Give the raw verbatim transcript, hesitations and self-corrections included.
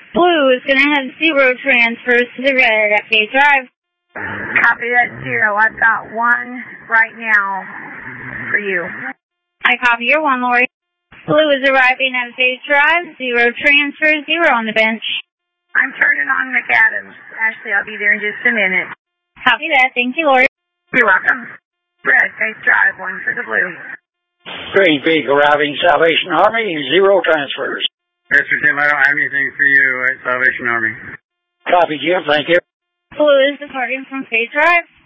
Blue is going to have zero transfers to the red at Phase Drive. Copy that, zero. I've got one right now for you. I copy your one, Lori. Blue is arriving at Phase Drive, zero transfers, zero on the bench. I'm turning on McAdams. Ashley, I'll be there in just a minute. Copy that. Thank you, Lori. You're welcome. Red, Phase Drive, one for the blue. Green Peak arriving, Salvation Army, zero transfers. Mister Tim, I don't have anything for you at Salvation Army. Copy, Jim. Thank you. Blue is departing from Phase Drive.